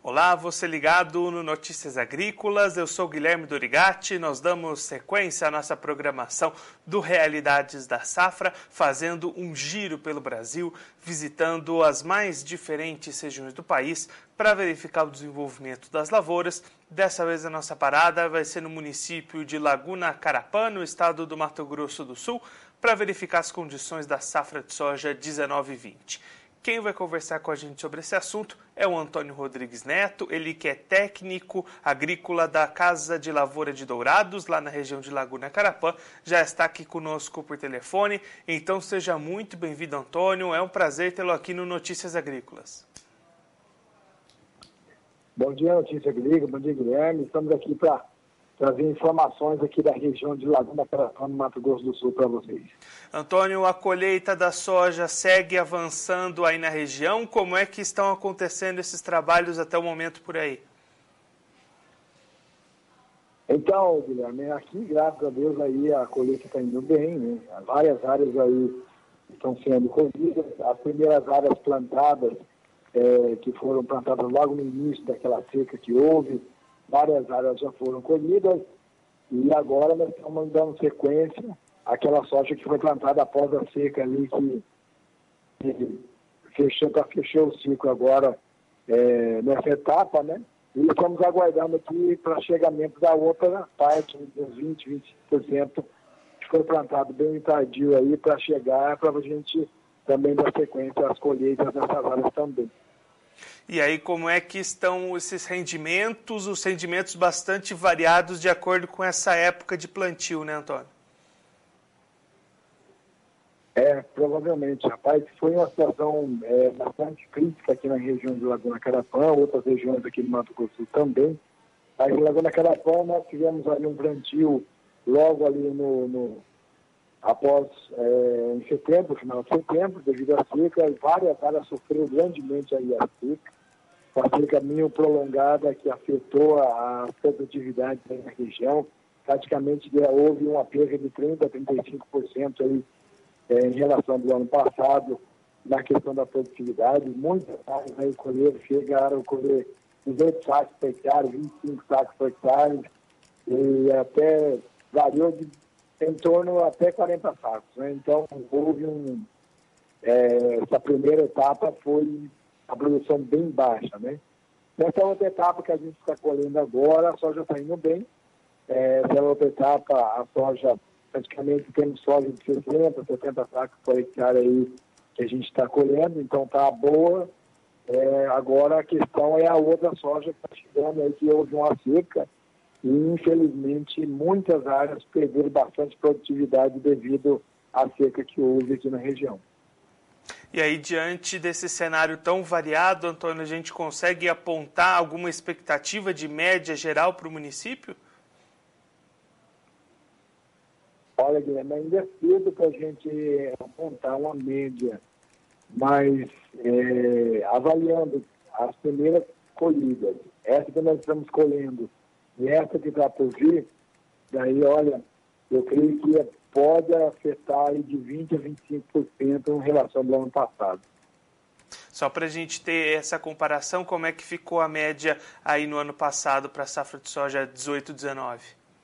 Olá, você ligado no Notícias Agrícolas, eu sou Guilherme Dorigatti, nós damos sequência à nossa programação do Realidades da Safra, fazendo um giro pelo Brasil, visitando as mais diferentes regiões do país para verificar o desenvolvimento das lavouras. Dessa vez a nossa parada vai ser no município de Laguna Carapã, no estado do Mato Grosso do Sul, para verificar as condições da safra de soja 19/20. Quem vai conversar com a gente sobre esse assunto é o Antônio Rodrigues Neto, ele que é técnico agrícola da Casa de Lavoura de Dourados, lá na região de Laguna Carapã, já está aqui conosco por telefone. Então seja muito bem-vindo, Antônio, é um prazer tê-lo aqui no Notícias Agrícolas. Bom dia, Notícias Agrícolas, bom dia, Guilherme. Estamos aqui para trazer informações aqui da região de Laguna Carapã, no Mato Grosso do Sul, para vocês. Antônio, a colheita da soja segue avançando aí na região. Como é que estão acontecendo esses trabalhos até o momento por aí? Então, Guilherme, aqui, graças a Deus, aí a colheita está indo bem, né? Várias áreas aí estão sendo colhidas. As primeiras áreas plantadas, que foram plantadas logo no início daquela seca que houve, várias áreas já foram colhidas e agora nós estamos dando sequência àquela soja que foi plantada após a seca ali, que fechou o ciclo agora nessa etapa, né? E estamos aguardando aqui para chegamento da outra parte, dos 20%, 25%, que foi plantado bem tardio aí para chegar, para a gente também dar sequência às colheitas dessas áreas também. E aí, como é que estão esses rendimentos, os rendimentos bastante variados de acordo com essa época de plantio, né, Antônio? Provavelmente, rapaz, foi uma situação bastante crítica aqui na região de Laguna Carapã, outras regiões aqui do Mato Grosso do Sul também. Aí em Laguna Carapã nós tivemos ali um plantio logo ali em setembro, final de setembro, devido à seca, várias áreas sofreram grandemente aí a seca, uma seca meio prolongada que afetou a produtividade aí na região. Praticamente houve uma perda de 30% a 35% aí, em relação do ano passado na questão da produtividade. Muitas áreas aí chegaram a colher 18 sacos por hectare, 25 sacos por hectare, e até variou em torno até 40 sacos, né? Então, houve essa primeira etapa foi a produção bem baixa, né? Nessa outra etapa que a gente está colhendo agora, a soja está indo bem. Nessa outra etapa, a soja, praticamente temos soja de 60, 70 sacos por hectare aí que a gente está colhendo, então está boa. Agora a questão é a outra soja que está chegando aí, que houve uma seca, e infelizmente muitas áreas perderam bastante produtividade devido à seca que houve aqui na região. E aí, diante desse cenário tão variado, Antônio, a gente consegue apontar alguma expectativa de média geral para o município? Olha, Guilherme, ainda é cedo para a gente apontar uma média, mas avaliando as primeiras colhidas, essa que nós estamos colhendo e essa que está por vir, daí, olha, eu creio que pode afetar aí de 20% a 25% em relação ao ano passado. Só para a gente ter essa comparação, como é que ficou a média aí no ano passado para a safra de soja 18/19?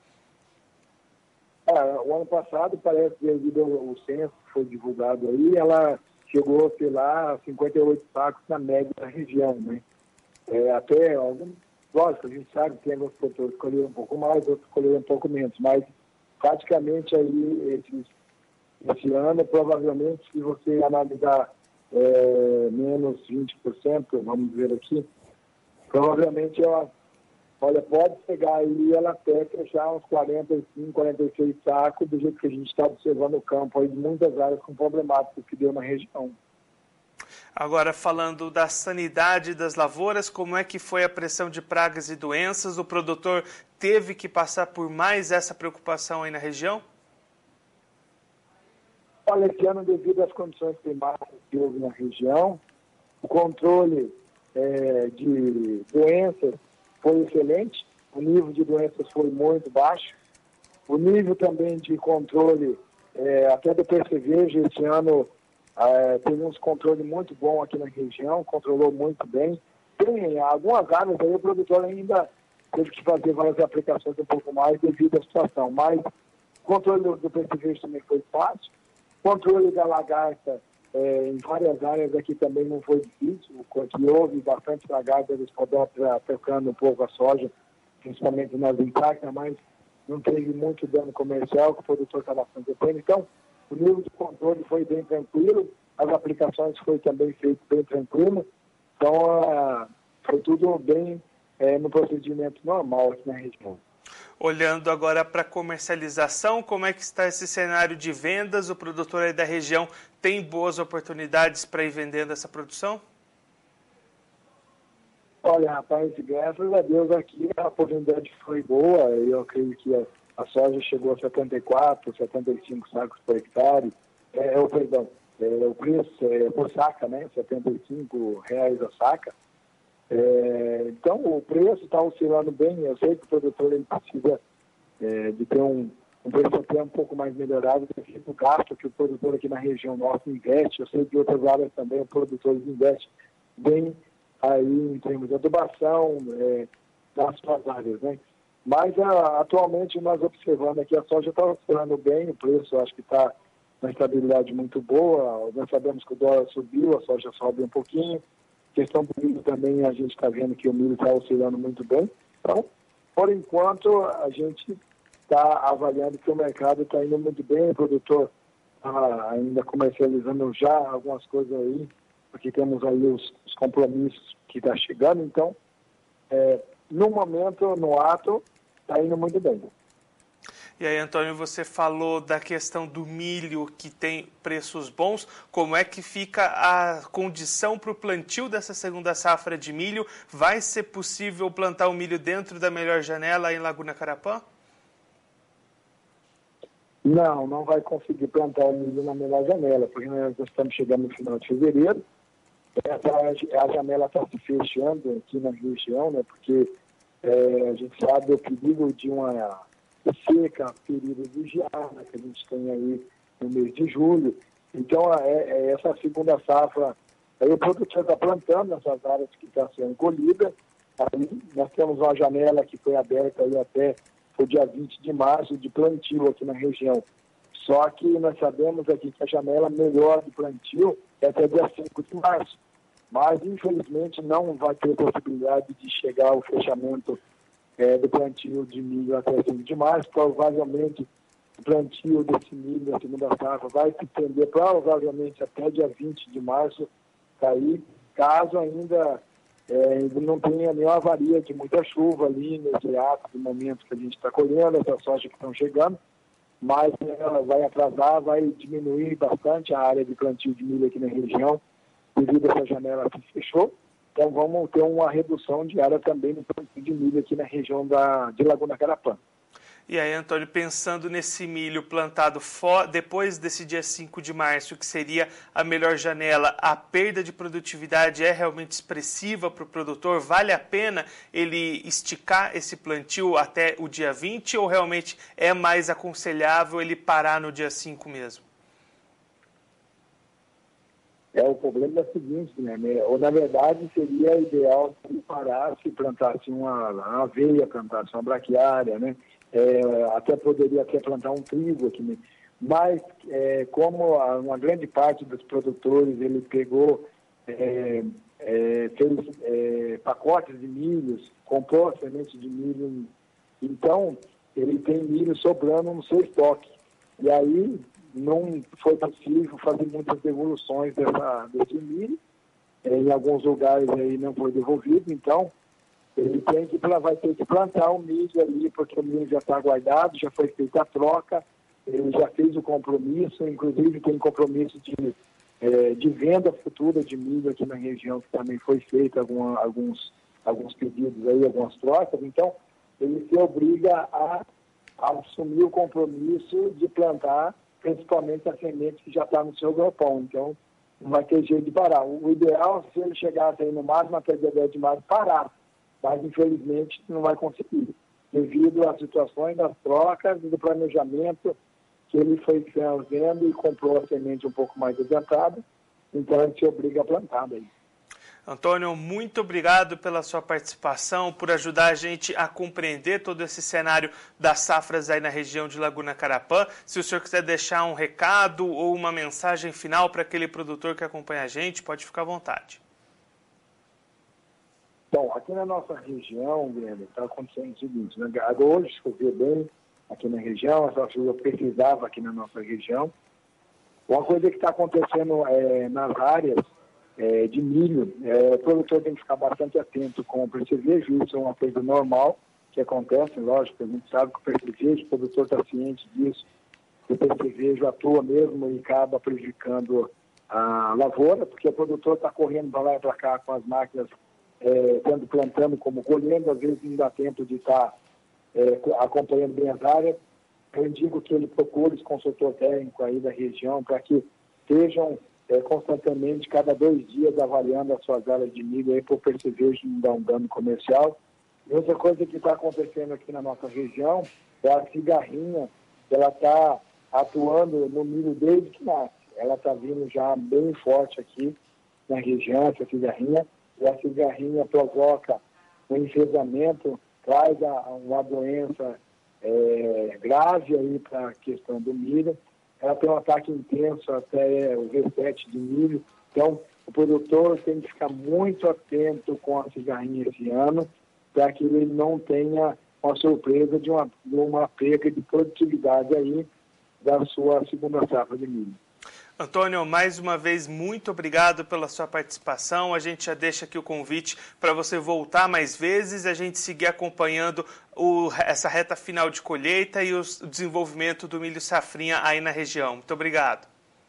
O ano passado, parece que devido ao censo que foi divulgado aí, ela chegou, sei lá, a 58 sacos na média da região, né? Lógico, a gente sabe que tem alguns produtores que colheram um pouco mais, outros colheram um pouco menos, mas praticamente aí esse ano, provavelmente, se você analisar menos 20%, vamos ver aqui, provavelmente pode chegar aí ela até fechar uns 45, 46 sacos, do jeito que a gente está observando o campo aí de muitas áreas com problemáticas que deu na região. Agora, falando da sanidade das lavouras, como é que foi a pressão de pragas e doenças? O produtor teve que passar por mais essa preocupação aí na região? Olha, esse ano, devido às condições climáticas que houve na região, o controle de doenças foi excelente, o nível de doenças foi muito baixo, o nível também de controle, até do percevejo, esse ano teve um controle muito bom aqui na região, controlou muito bem. tem algumas áreas aí o produtor ainda teve que fazer várias aplicações um pouco mais devido à situação, mas o controle do percevejo também foi fácil, o controle da lagarta em várias áreas aqui também não foi difícil, que houve bastante lagarta, eles podem atacando um pouco a soja, principalmente nas intactas, mas não teve muito dano comercial que o produtor estava fazendo. Então, o nível de controle foi bem tranquilo, as aplicações foi também feito bem tranquilo, então foi tudo bem no procedimento normal aqui na região. Olhando agora para a comercialização, como é que está esse cenário de vendas? O produtor aí da região tem boas oportunidades para ir vendendo essa produção? Olha, rapaz, graças a Deus aqui a oportunidade foi boa. Eu acredito que a soja chegou a 74, 75 sacos por hectare. O preço por saca, né? R$75 a saca. Então, o preço está oscilando bem. Eu sei que o produtor ele precisa de ter um preço até um pouco mais melhorado devido ao gasto que o produtor aqui na região norte investe. Eu sei que em outras áreas também o produtor investe bem aí em termos de adubação nas suas áreas, né? Mas atualmente nós observando aqui a soja está oscilando bem, o preço acho que está uma estabilidade muito boa. Nós sabemos que o dólar subiu, a soja sobe um pouquinho. Questão do milho também, a gente está vendo que o milho está oscilando muito bem. Então, por enquanto, a gente está avaliando que o mercado está indo muito bem, o produtor está ainda comercializando já algumas coisas aí, porque temos aí os compromissos que está chegando. Então, no momento, no ato, está indo muito bem. E aí, Antônio, você falou da questão do milho que tem preços bons. Como é que fica a condição para o plantio dessa segunda safra de milho? Vai ser possível plantar o milho dentro da melhor janela em Laguna Carapã? Não vai conseguir plantar o milho na melhor janela, porque nós estamos chegando no final de fevereiro. A janela está se fechando aqui na região, né? Porque a gente sabe o perigo de uma seca, período de geada que a gente tem aí no mês de julho. Então, essa segunda safra, aí o produtor está plantando nessas áreas que estão sendo colhidas. Aí nós temos uma janela que foi aberta aí até o dia 20 de março de plantio aqui na região. Só que nós sabemos aqui que a janela melhor de plantio é até dia 5 de março. Mas, infelizmente, não vai ter possibilidade de chegar ao fechamento do plantio de milho até 5 de março. Provavelmente, o plantio desse milho da segunda safra vai se estender provavelmente até dia 20 de março, caso ainda não tenha nenhuma avaria de muita chuva ali nesse ato, no momento que a gente está colhendo, essa soja que estão chegando, mas ela vai atrasar, vai diminuir bastante a área de plantio de milho aqui na região, devido a essa janela que fechou. Então, vamos ter uma redução de área também no plantio de milho aqui na região de Laguna Carapã. E aí, Antônio, pensando nesse milho plantado depois desse dia 5 de março, que seria a melhor janela, a perda de produtividade é realmente expressiva para o produtor? Vale a pena ele esticar esse plantio até o dia 20 ou realmente é mais aconselhável ele parar no dia 5 mesmo? O problema é o seguinte, né? Ou, na verdade, seria ideal se parasse, plantasse uma aveia, plantasse uma braquiária, né? Até poderia plantar um trigo aqui, né? Mas como uma grande parte dos produtores ele pegou, fez pacotes de milhos, comprou semente de milho, então ele tem milho sobrando no seu estoque. E aí não foi possível fazer muitas devoluções desse milho, em alguns lugares aí não foi devolvido, então ele vai ter que plantar o milho ali, porque o milho já está guardado, já foi feita a troca, ele já fez o compromisso, inclusive tem compromisso de venda futura de milho aqui na região, que também foi feito alguns pedidos aí, algumas trocas. Então, ele se obriga a assumir o compromisso de plantar, principalmente a semente que já está no seu galpão. Então, não vai ter jeito de parar. O ideal, se ele chegasse aí no máximo até dia 10 de março, parar. Mas, infelizmente, não vai conseguir, devido às situações das trocas e do planejamento que ele foi fazendo e comprou a semente um pouco mais adiantada, então ele se obriga a plantar daí. Antônio, muito obrigado pela sua participação, por ajudar a gente a compreender todo esse cenário das safras aí na região de Laguna Carapã. Se o senhor quiser deixar um recado ou uma mensagem final para aquele produtor que acompanha a gente, pode ficar à vontade. Bom, aqui na nossa região, Guilherme, está acontecendo o seguinte, né? Hoje choveu bem aqui na região, essa chuva precisava aqui na nossa região. Uma coisa que está acontecendo nas áreas de milho, o produtor tem que ficar bastante atento com o percevejo, isso é uma coisa normal que acontece, lógico, a gente sabe que o percevejo, o produtor está ciente disso, o percevejo atua mesmo e acaba prejudicando a lavoura, porque o produtor está correndo para lá e para cá com as máquinas, tanto plantando como colhendo, às vezes não dá tempo de estar acompanhando bem as áreas. Eu indico que ele procure esse consultor técnico aí da região para que estejam constantemente, cada 2 dias, avaliando as suas áreas de milho aí para o percevejo não dar um dano comercial. E outra coisa que está acontecendo aqui na nossa região é a cigarrinha, ela está atuando no milho desde que nasce. Ela está vindo já bem forte aqui na região, essa cigarrinha, e a cigarrinha provoca um enfesamento, traz uma doença grave aí para a questão do milho. Ela tem um ataque intenso até o V7 de milho. Então, o produtor tem que ficar muito atento com a cigarrinha esse ano, para que ele não tenha uma surpresa de uma perda de produtividade aí da sua segunda safra de milho. Antônio, mais uma vez, muito obrigado pela sua participação. A gente já deixa aqui o convite para você voltar mais vezes e a gente seguir acompanhando essa reta final de colheita e o desenvolvimento do milho safrinha aí na região. Muito obrigado.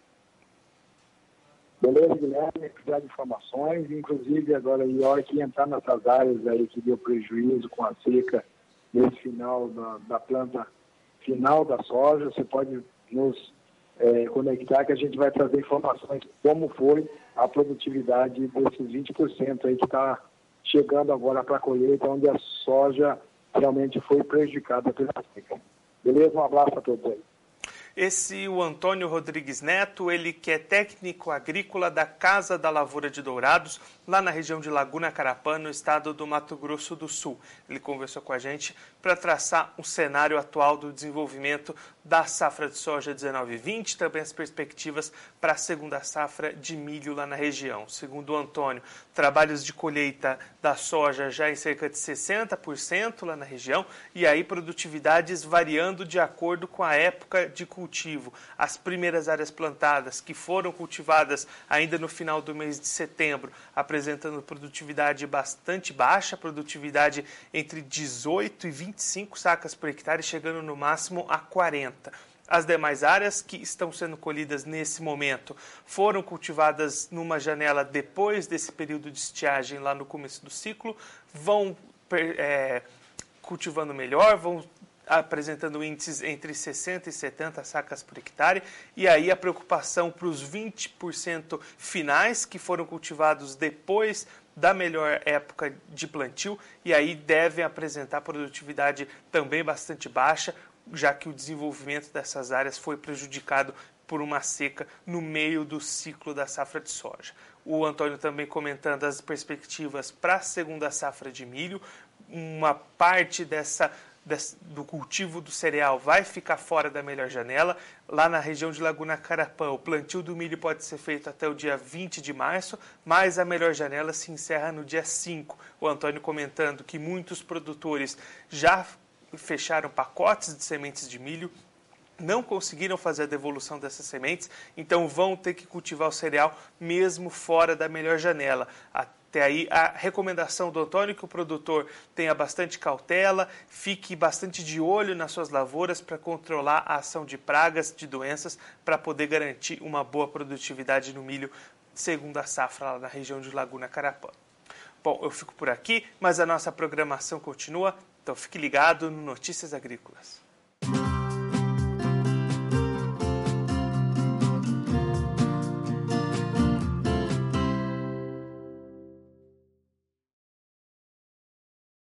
Beleza, Guilherme, precisar de informações, inclusive agora, a hora que entrar nessas áreas aí que deu prejuízo com a seca nesse final da planta final da soja, você pode nos conectar que a gente vai trazer informações de como foi a produtividade desses 20% aí que está chegando agora para a colheita, onde a soja realmente foi prejudicada pela seca. Beleza? Um abraço a todos aí. Esse o Antônio Rodrigues Neto, ele que é técnico agrícola da Casa da Lavoura de Dourados, lá na região de Laguna Carapã, no estado do Mato Grosso do Sul. Ele conversou com a gente para traçar um cenário atual do desenvolvimento da safra de soja 19/20, também as perspectivas para a segunda safra de milho lá na região. Segundo o Antônio, trabalhos de colheita da soja já em cerca de 60% lá na região, e aí produtividades variando de acordo com a época de cultivo. As primeiras áreas plantadas, que foram cultivadas ainda no final do mês de setembro, apresentando produtividade bastante baixa, produtividade entre 18 e 25 sacas por hectare, chegando no máximo a 40. As demais áreas que estão sendo colhidas nesse momento foram cultivadas numa janela depois desse período de estiagem lá no começo do ciclo, vão cultivando melhor, vão apresentando índices entre 60 e 70 sacas por hectare, e aí a preocupação para os 20% finais que foram cultivados depois da melhor época de plantio, e aí devem apresentar produtividade também bastante baixa, já que o desenvolvimento dessas áreas foi prejudicado por uma seca no meio do ciclo da safra de soja. O Antônio também comentando as perspectivas para a segunda safra de milho, uma parte do cultivo do cereal vai ficar fora da melhor janela. Lá na região de Laguna Carapã, o plantio do milho pode ser feito até o dia 20 de março, mas a melhor janela se encerra no dia 5. O Antônio comentando que muitos produtores já fecharam pacotes de sementes de milho, não conseguiram fazer a devolução dessas sementes, então vão ter que cultivar o cereal mesmo fora da melhor janela. Até aí, a recomendação do Antônio é que o produtor tenha bastante cautela, fique bastante de olho nas suas lavouras para controlar a ação de pragas, de doenças, para poder garantir uma boa produtividade no milho segunda safra lá na região de Laguna Carapã. Bom, eu fico por aqui, mas a nossa programação continua, então fique ligado no Notícias Agrícolas.